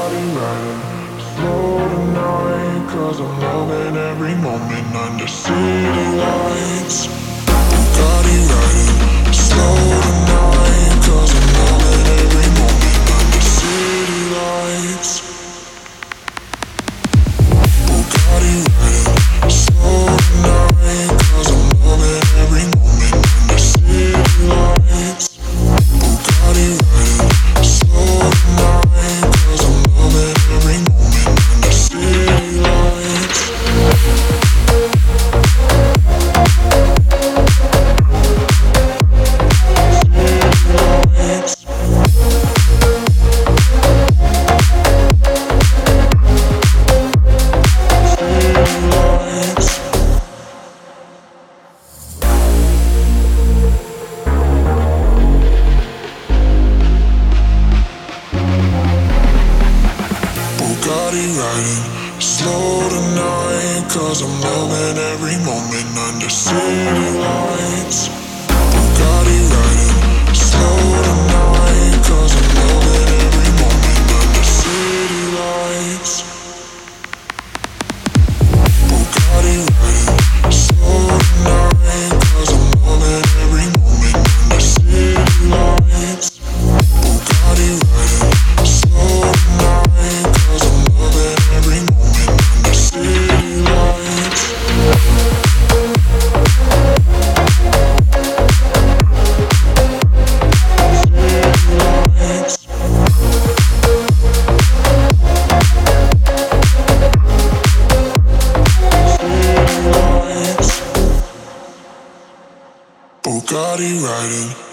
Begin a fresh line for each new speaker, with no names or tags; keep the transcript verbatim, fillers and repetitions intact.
Bugatti riding slow tonight, cause I'm loving every moment under city lights. Bugatti riding slow tonight, cause I'm loving every moment under city lights. Bugatti riding slow tonight, cause I'm loving every moment under city lights. Bugatti riding slow tonight, cause I'm loving every moment under city lights. Bugatti riding slow tonight, cause I'm loving every moment under city lights. Bugatti riding slow tonight, cause I'm loving every moment under city lights. Bugatti riding slow tonight, cause I'm loving every moment under city lights. Bugatti riding slow tonight, cause I'm loving every moment under city lights. Bugatti riding